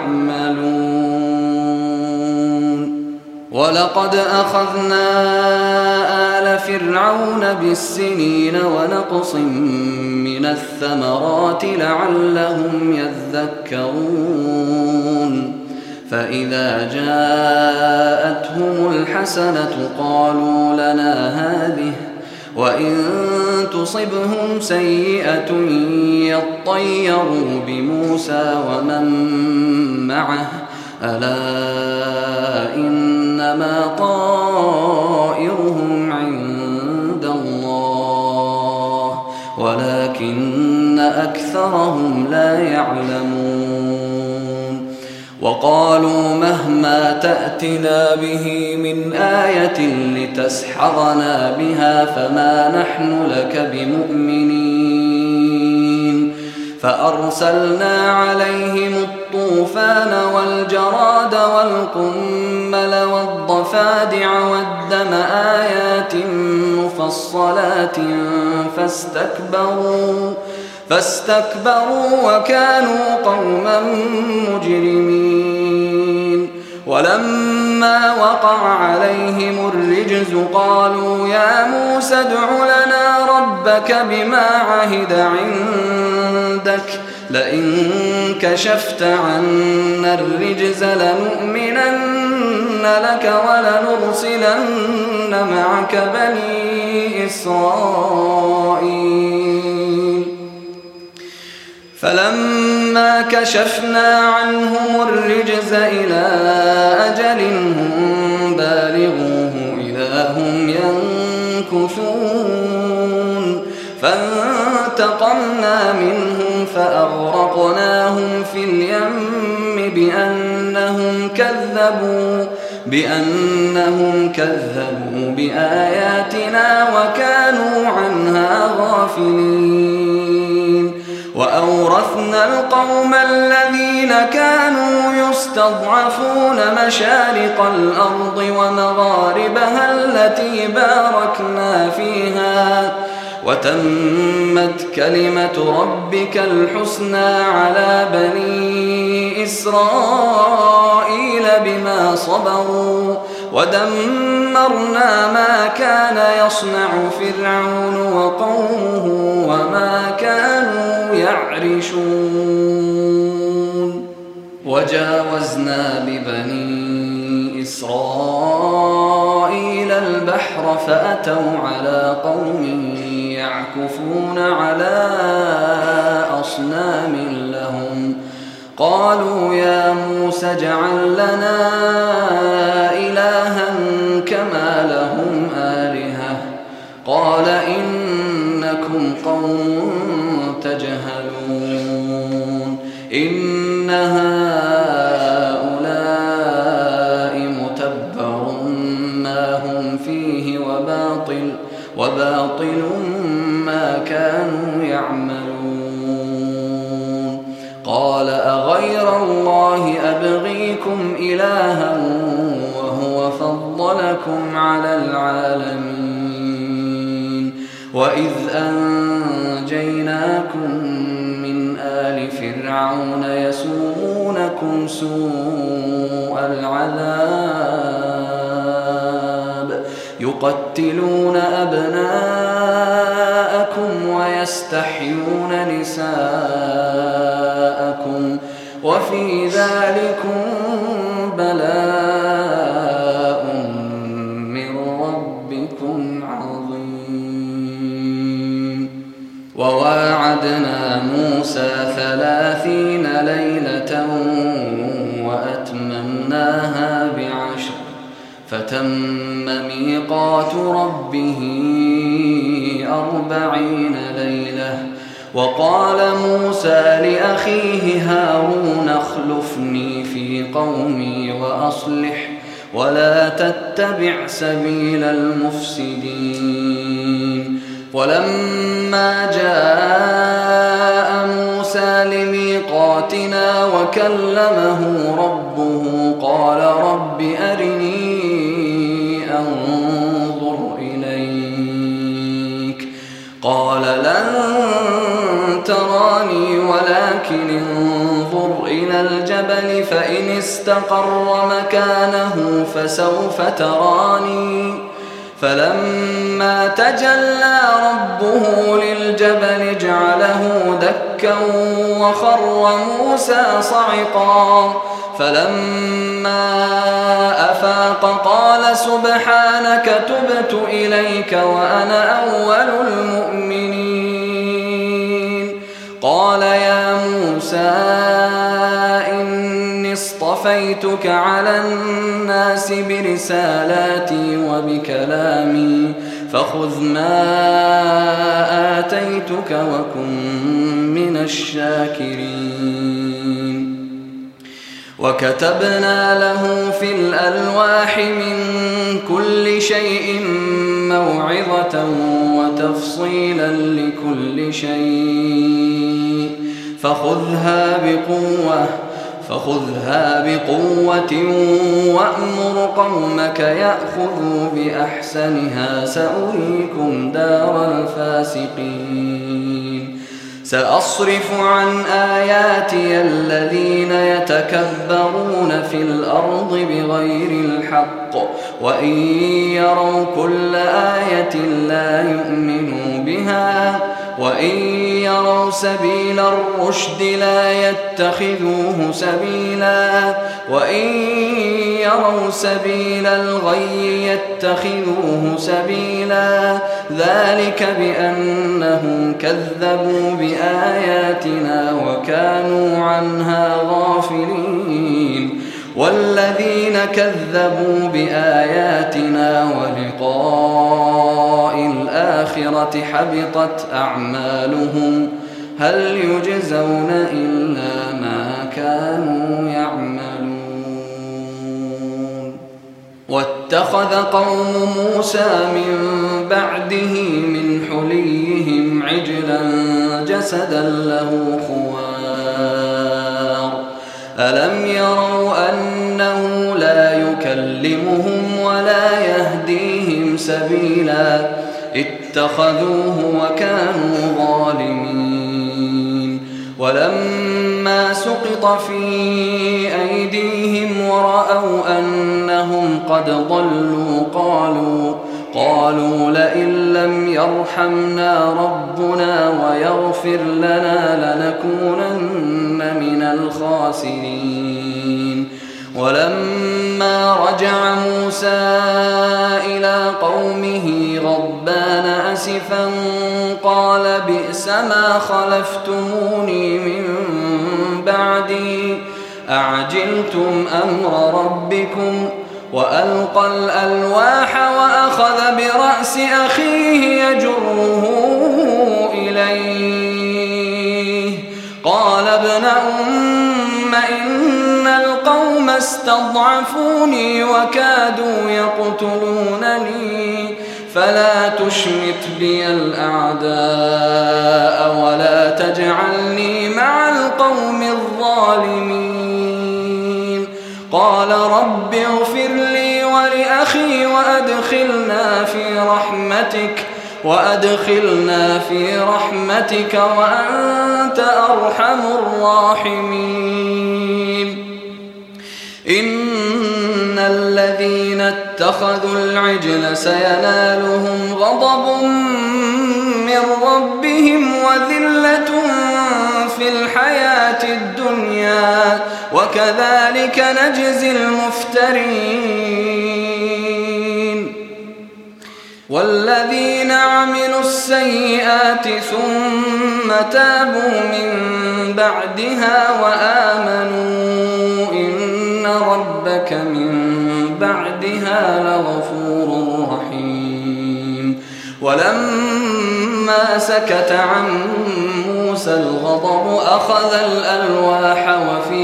تعملون ولقد أخذنا آل فرعون بالسنين ونقص من الثمرات لعلهم يذكرون فإذا جاءتهم الحسنة قالوا لنا هذه وإن تصبهم سيئة يطيروا بموسى ومن معه ألا إنما طائرهم عند الله ولكن أكثرهم لا يعلمون وقالوا مهما تأتنا به من آية لتسحرنا بها فما نحن لك بمؤمنين فأرسلنا عليهم الطوفان والجراد والقمل والضفادع والدم آيات مفصلات فاستكبروا وكانوا قوما مجرمين ولما وقع عليهم الرجز قالوا يا موسى ادع لنا ربك بما عهد عندك لئن كشفت عنا الرجز لنؤمنن لك ولنرسلن معك بني إسرائيل فلما كشفنا عنهم الرجز إلى أجل هم بالغوه إذا هم ينكثون فانتقمنا منهم فأغرقناهم في اليم بأنهم كذبوا بآياتنا وكانوا عنها غافلين وأورثنا القوم الذين كانوا يستضعفون مشارق الأرض ومغاربها التي باركنا فيها وتمت كلمة ربك الحسنى على بني إسرائيل بما صبروا ودمرنا ما كان يصنع فرعون وقومه وما كانوا يعرشون وجاوزنا ببني إسرائيل البحر فأتوا على قوم يعكفون على أصنام لهم قالوا يا موسى اجعل لنا إلها كما لهم آلهة قال إنكم قوم تجهلون إن هؤلاء متبر ما هم فيه وباطل ما كانوا يعملون قال أغير الله أبغيكم إلها وهو فضلكم على العالمين وإذ أنجيناكم من آل فرعون يسومونكم سوء العذاب يقتلون أبناءكم ويستحيون نساءكم وفي ذلكم بلاء من ربكم عظيم وواعدنا موسى 30 ليلة وأتممناها ب10 فتم ميقات ربه 40 ليلة وقال موسى لأخيه هارون اخلفني في قومي وأصلح ولا تتبع سبيل المفسدين ولما جاء موسى لميقاتنا وكلمه ربه قال رب أرني أنظر إليك قال لن تراني ولكن انظر إلى الجبل فإن استقر مكانه فسوف تراني فلما تجلى ربه للجبل جعله دكا وخر موسى صعقا فلما أفاق قال سبحانك تبت إليك وأنا أول المؤمنين قال يا موسى إني اصطفيتك على الناس برسالاتي وبكلامي فخذ ما آتيتك وكن من الشاكرين وكتبنا له في الألواح من كل شيء موعظة وتفصيلا لكل شيء فخذها بقوة وأمر قومك يأخذوا بأحسنها سأريكم دار الفاسقين سأصرف عن آياتي الذين يتكبرون في الأرض بغير الحق وإن يروا كل آية لا يؤمنوا بها وإن يروا سبيل الرشد لا يتخذوه سبيلا وإن يروا سبيل الغي يتخذوه سبيلا ذلك بأنهم كذبوا بآياتنا وكانوا عنها غافلين والذين كذبوا بآياتنا ولقاء الآخرة حبطت أعمالهم هل يجزون إلا ما كانوا يعملون واتخذ قوم موسى من بعده من حليهم عجلا جسدا له خوار ألم يروا أنه لا يكلمهم ولا يهديهم سبيلا اتخذوه وكانوا ظالمين ولما سقط في أيديهم ورأوا أنهم قد ضلوا قالوا لئن لم يرحمنا ربنا ويغفر لنا لنكونن من الخاسرين ولما رجع موسى إلى قومه غضبان أسفا قال بئس ما خلفتموني من بعدي أعجلتم أمر ربكم وألقى الألواح وأخذ برأس أخيه يجره إليه قال ابن أم إن القوم استضعفوني وكادوا يقتلونني فلا تشمت بي الأعداء ولا تجعلني مع القوم الظالمين قال رب اغفر لي ولأخي وأدخلنا في رحمتك وأنت أرحم الراحمين إن الذين اتخذوا العجل سينالهم غضب من ربهم وذلة في الحياة الدنيا وكذلك نجزي المفترين والذين عملوا السيئات ثم تابوا من بعدها وآمنوا إن ربك من بعدها لغفور رحيم ولما سكت عن موسى الغضب أخذ الألواح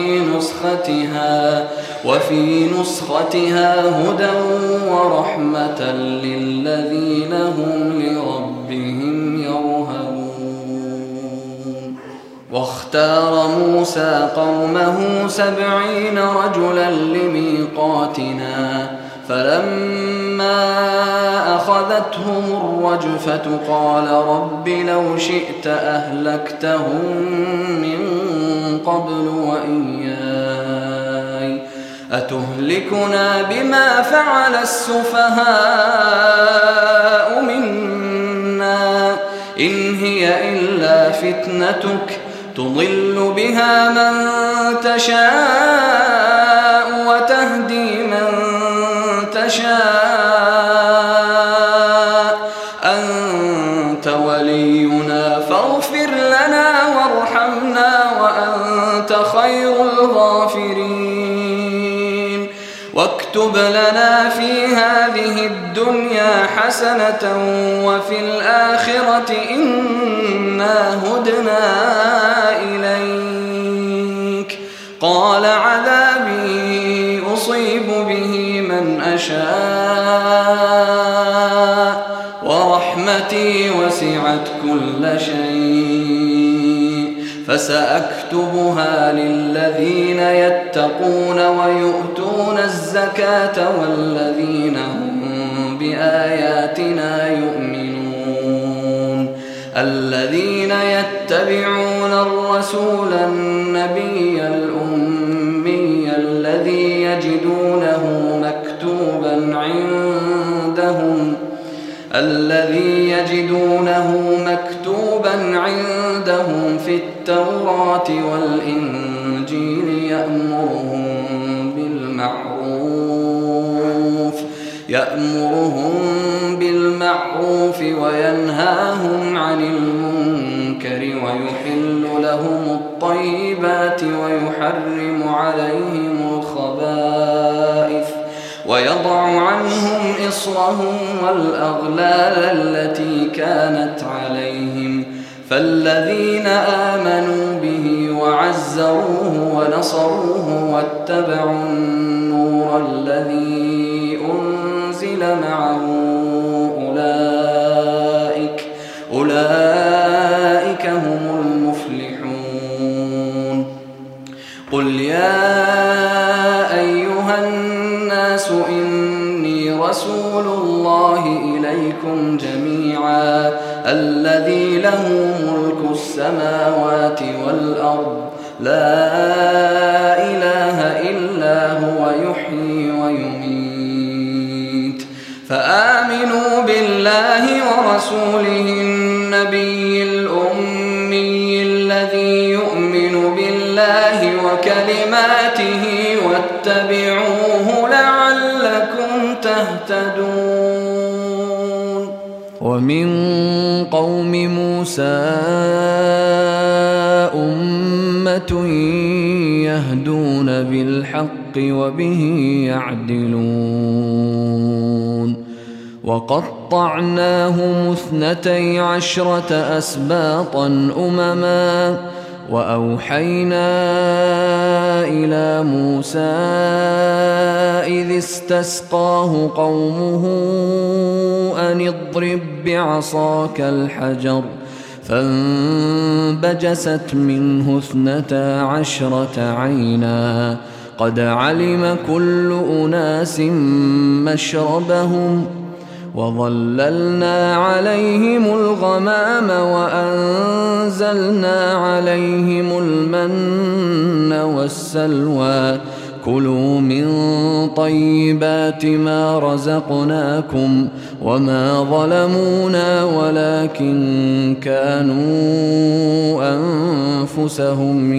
وفي نسختها هدى ورحمة للذين هم لربهم يرهبون واختار موسى قومه 70 رجلا لميقاتنا فلما أخذتهم الرجفة قال رب لو شئت أهلكتهم من قبل وإياي أتهلكنا بما فعل السفهاء منا إن هي إلا فتنتك تضل بها من تشاء وتهدي من تشاء أنت ولينا فاغفر لنا وارحمنا وأنت خير الغافرين واكتب لنا في هذه الدنيا حسنة وفي الآخرة إنا هدنا إليك قال عذابي أصيب به من أشاء ورحمتي وسعت كل شيء فسأكتبها للذين يتقون ويؤتون الزكاة والذين هم بآياتنا يؤمنون الذين يتبعون الرسول النبي الأمي الذي يجدونه مكتوبا عندهم في التوراة والإنجيل يأمرهم بالمعروف وينهاهم عن المنكر ويحل لهم الطيبات ويحرم عليهم الخبائث ويضع عنهم إصرهم والأغلال التي كانت عليهم فالذين آمنوا به وعزروه ونصروه واتبعوا النور الذي أنزل معه أولئك هم قل يا أيها الناس إني رسول الله إليكم جميعا الذي له ملك السماوات والأرض لا إله إلا هو يحيي ويميت فآمنوا بالله ورسوله النبي الأمي الذي يؤمن بالله وكلماته واتبعوه لعلكم تهتدون. ومن قوم موسى أمة يهدون بالحق وبه يعدلون وقطعناهم 12 أسباطا أمما وأوحينا إلى موسى إذ استسقاه قومه أن اضرب بعصاك الحجر فانبجست منه 12 عينا قد علم كل أناس مشربهم وظللنا عليهم الغمام وأنزلنا عليهم المن والسلوى كلوا من طيبات ما رزقناكم وما ظلمونا ولكن كانوا أنفسهم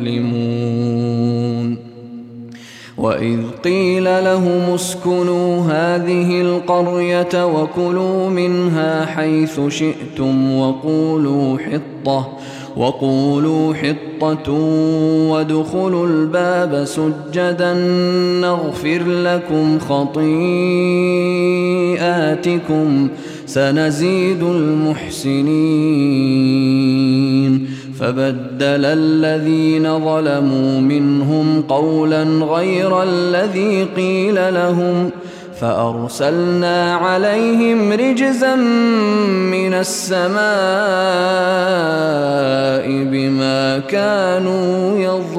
يظلمون. وإذ قيل لهم اسكنوا هذه القرية وكلوا منها حيث شئتم وقولوا حطة وادخلوا الباب سجدا نغفر لكم خطيئاتكم سنزيد المحسنين. فبدل الذين ظلموا منهم قولا غير الذي قيل لهم فأرسلنا عليهم رجزا من السماء بما كانوا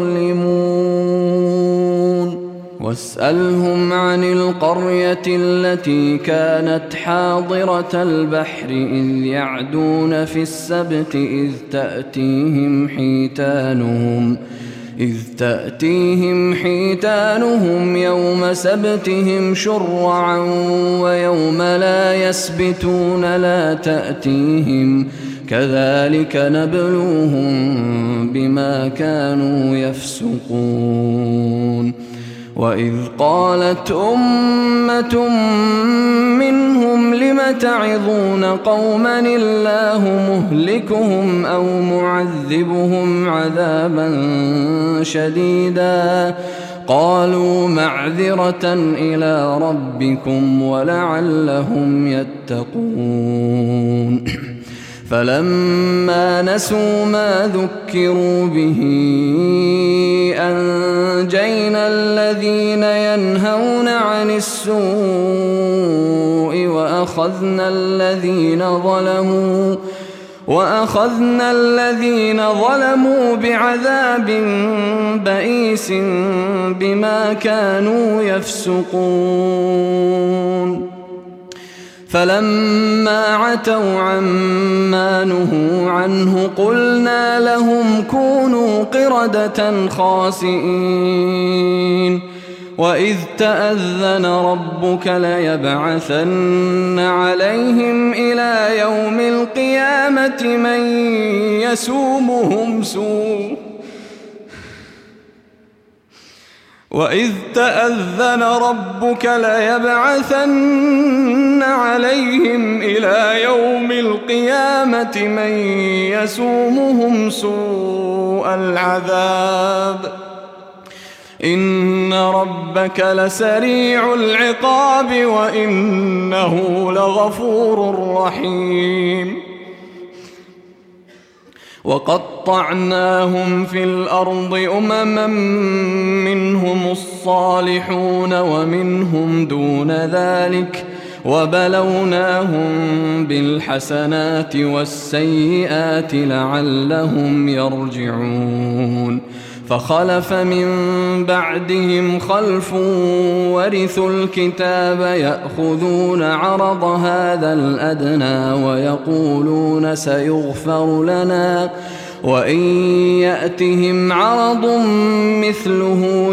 يظلمون. واسألهم عن القرية التي كانت حاضرة البحر إذ يعدون في السبت إذ تأتيهم حيتانهم يوم سبتهم شرعا ويوم لا يسبتون لا تأتيهم كذلك نبلوهم بما كانوا يفسقون. وإذ قالت أمة منهم لم تعظون قوما الله مهلكهم أو معذبهم عذابا شديدا قالوا معذرة إلى ربكم ولعلهم يتقون. فلما نسوا ما ذكروا به أنجينا الذين ينهون عن السوء وأخذنا الذين ظلموا بعذاب بئيس بما كانوا يفسقون. فلما عتوا عما نهوا عنه قلنا لهم كونوا قردة خاسئين. وإذ تأذن ربك ليبعثن عليهم إلى يوم القيامة من يسومهم سوء العذاب إن ربك لسريع العقاب وإنه لغفور رحيم. وقطعناهم في الأرض أمما منهم الصالحون ومنهم دون ذلك وبلوناهم بالحسنات والسيئات لعلهم يرجعون. فخلف من بعدهم خلف ورثوا الكتاب يأخذون عرض هذا الأدنى ويقولون سيغفر لنا وإن يأتهم عرض مثله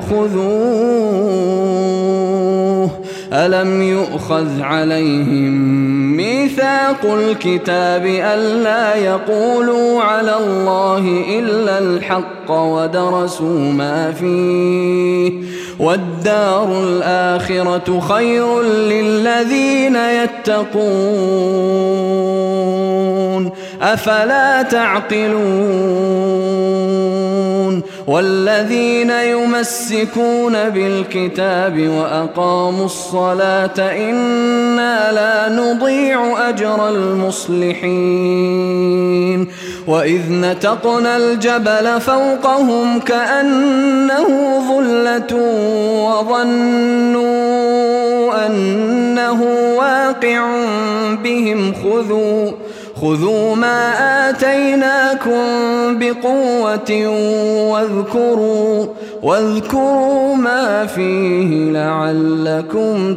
يأخذوه ألم يؤخذ عليهم ميثاق الكتاب ألا يقولوا على الله إلا الحق ودرسوا ما فيه والدار الآخرة خير للذين يتقون أفلا تعقلون والذين يمسكون بالكتاب وأقاموا الصلاة إنا لا نضيع أجر المصلحين وإذ نتقنا الجبل فوقهم كأنه ظلة وظنوا أنه واقع بهم خذوا ما آتيناكم بقوة واذكروا ما فيه لعلكم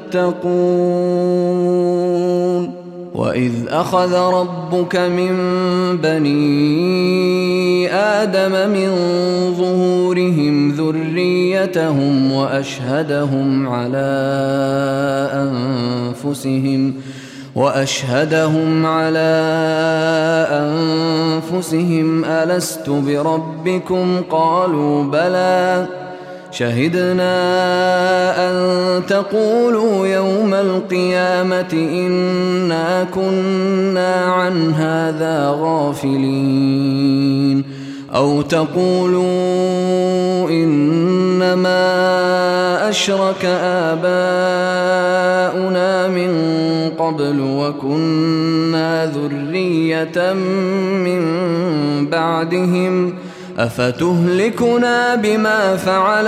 تتقون وإذ أخذ ربك من بني آدم من ظهورهم ذريتهم وأشهدهم على أنفسهم ألست بربكم قالوا بلى شهدنا أن تقولوا يوم القيامة إنا كنا عن هذا غافلين أو تقولوا إنما أشرك آباؤنا من قبل وكنا ذرية من بعدهم أفتهلكنا بما فعل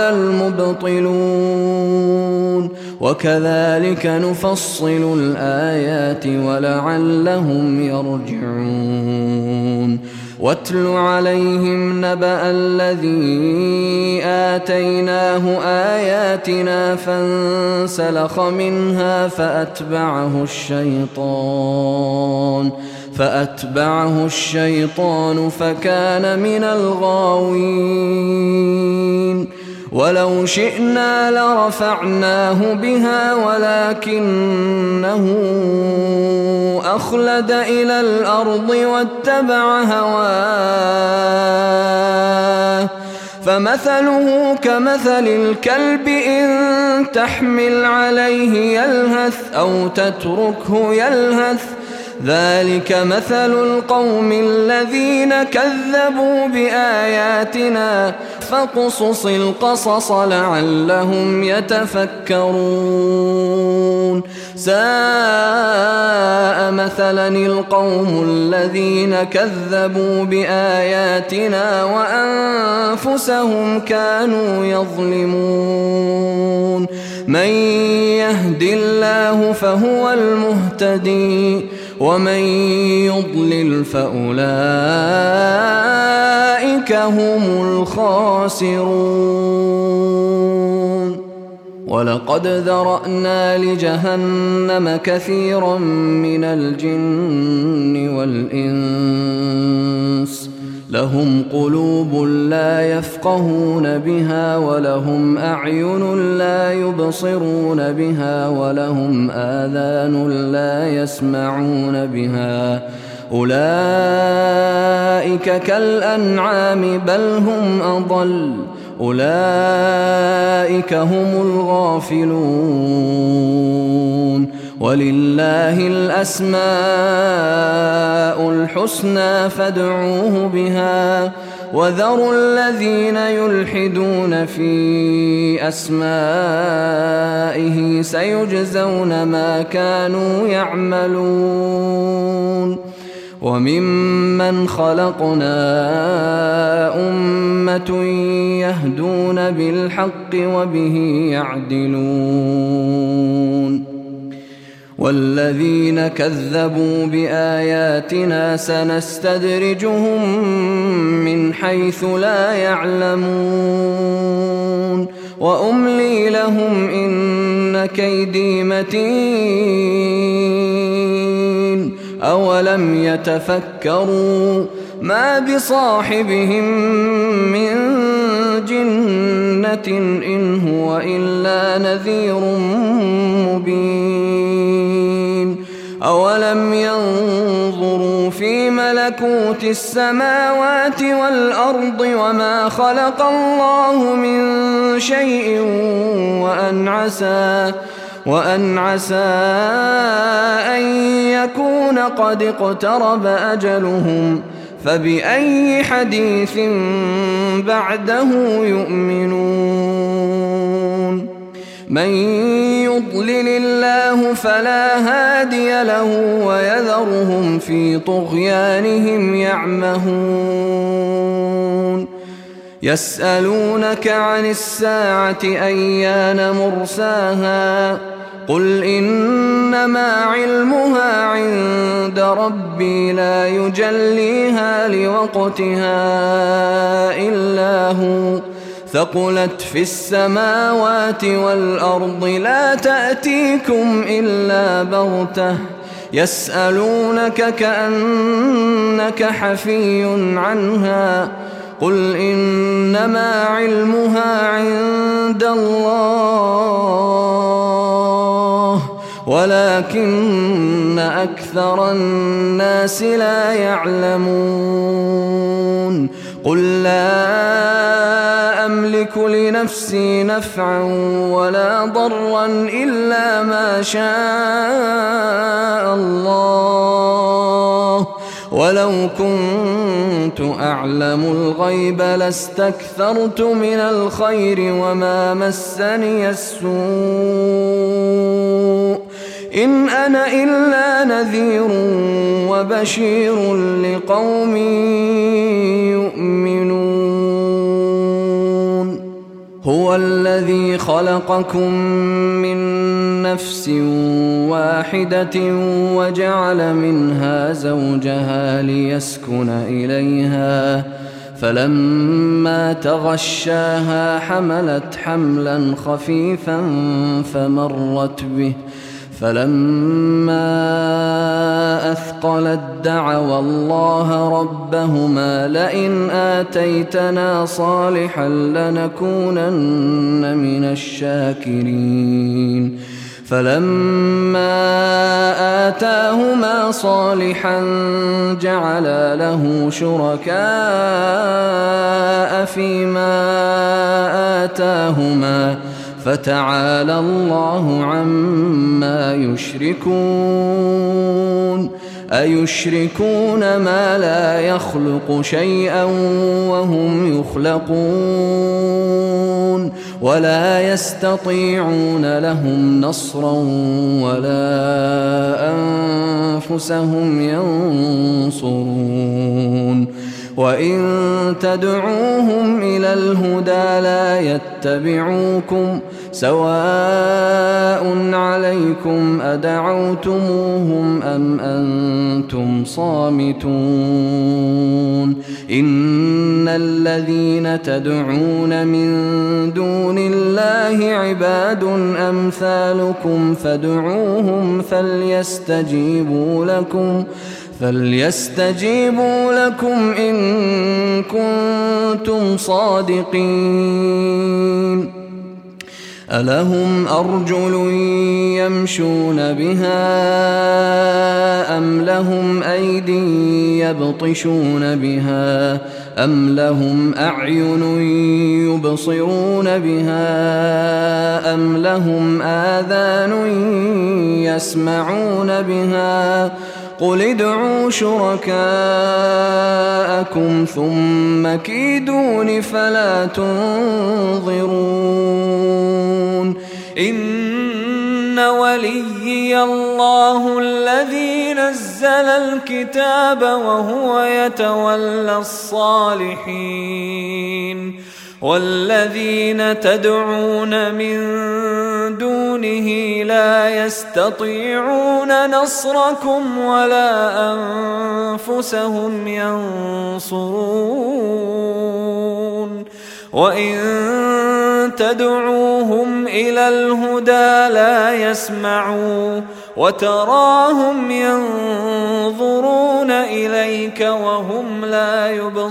المبطلون وكذلك نفصل الآيات ولعلهم يرجعون واتل عليهم نبأ الذي آتيناه آياتنا فانسلخ منها فأتبعه الشيطان فكان من الغاوين ولو شئنا لرفعناه بها ولكنه أخلد إلى الأرض واتبع هواه فمثله كمثل الكلب إن تحمل عليه يلهث أو تتركه يلهث ذلك مثل القوم الذين كذبوا بآياتنا فاقصص القصص لعلهم يتفكرون ساء مثلا القوم الذين كذبوا بآياتنا وأنفسهم كانوا يظلمون من يهد الله فهو المهتدي ومن يضلل فأولئك هم الخاسرون ولقد ذرأنا لجهنم كثيرا من الجن والإنس لهم قلوب لا يفقهون بها ولهم أعين لا يبصرون بها ولهم آذان لا يسمعون بها أولئك كالأنعام بل هم أضل أولئك هم الغافلون ولله الأسماء الحسنى فادعوه بها وذروا الذين يلحدون في أسمائه سيجزون ما كانوا يعملون وممن خلقنا أمة يهدون بالحق وبه يعدلون والذين كذبوا بآياتنا سنستدرجهم من حيث لا يعلمون وأملي لهم إن كيدي متين أولم يتفكروا ما بصاحبهم من جنة إن هو إلا نذير مبين أولم ينظروا في ملكوت السماوات والأرض وما خلق الله من شيء وأن عسى أن يكون قد اقترب أجلهم فبأي حديث بعده يؤمنون من يضلل الله فلا هادي له ويذرهم في طغيانهم يعمهون يسألونك عن الساعة أيان مرساها قل إنما علمها عند ربي لا يجليها لوقتها إلا هو ثقلت في السماوات والأرض لا تأتيكم إلا بغتة يسألونك كأنك حفي عنها قل إنما علمها عند الله ولكن أكثر الناس لا يعلمون قل لا أملك لنفسي نفعا ولا ضرا إلا ما شاء الله ولو كنت أعلم الغيب لاستكثرت من الخير وما مسني السوء إن أنا إلا نذير وبشير لقوم يؤمنون هو الذي خلقكم من نفس واحدة وجعل منها زوجها ليسكن إليها فلما تغشاها حملت حملا خفيفا فمرت به فلما أثقلت دعوا الله ربهما لئن آتيتنا صالحا لنكونن من الشاكرين فلما آتاهما صالحا جعلا له شركاء فيما آتاهما فتعالى الله عما يشركون أيشركون ما لا يخلق شيئا وهم يخلقون ولا يستطيعون لهم نصرا ولا أنفسهم ينصرون وإن تدعوهم إلى الهدى لا يتبعوكم سواء عليكم أدعوتموهم أم أنتم صامتون إن الذين تدعون من دون الله عباد أمثالكم فادعوهم فليستجيبوا لكم إن كنتم صادقين ألهم أرجل يمشون بها أم لهم أيد يبطشون بها أم لهم أعين يبصرون بها أم لهم آذان يسمعون بها قل ادعوا شركاءكم ثم كيدون فلا تنظرون إن وليي الله الذي نزل الكتاب وهو يتولى الصالحين والذين تدعون من دونه لا يستطيعون نصركم ولا أنفسهم ينصرون وإن تدعوهم إلى الهدى لا يسمعوا وتراهم ينظرون إليك وهم لا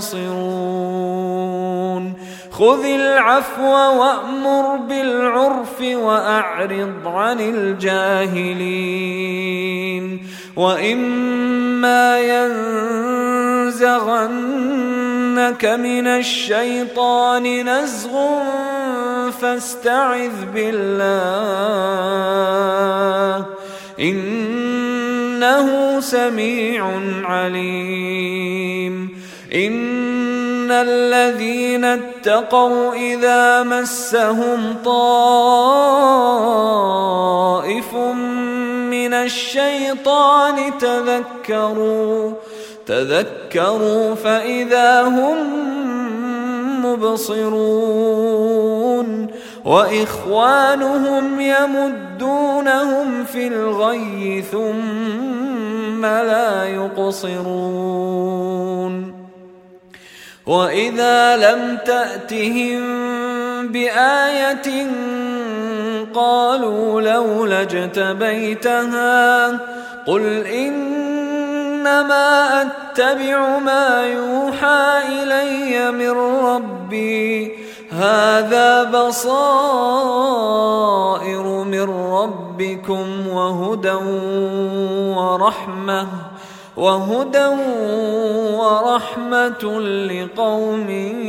يبصرون خذ العفو وأمر بالعرف وأعرض عن الجاهلين وإما ينزغنك من الشيطان نزغ فاستعذ بالله إنه سميع عليم إن الذين اتقوا إذا مسهم طائف من الشيطان تذكروا فإذا هم مبصرون وإخوانهم يمدونهم في الغي ثم لا يقصرون وإذا لم تأتهم بآية قالوا لولا اجتبيتها قل إنما أتبع ما يوحى إلي من ربي هذا بصائر من ربكم وهدى ورحمة لقوم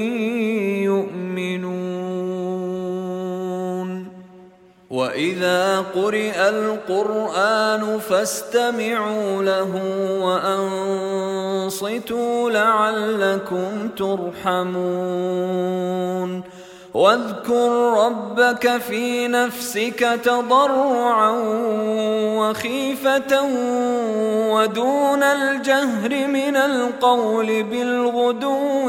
يؤمنون وإذا قرئ القرآن فاستمعوا له وأنصتوا لعلكم ترحمون واذكر ربك في نفسك تضرعا وخيفة ودون الجهر من القول بالغدو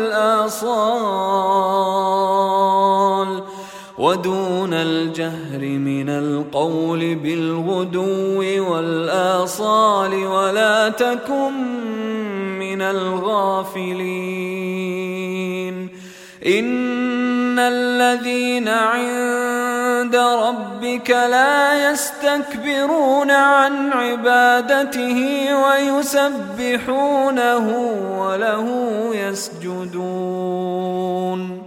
والآصال ولا تكن من الغافلين إن الذين عند ربك لا يستكبرون عن عبادته ويسبحونه وله يسجدون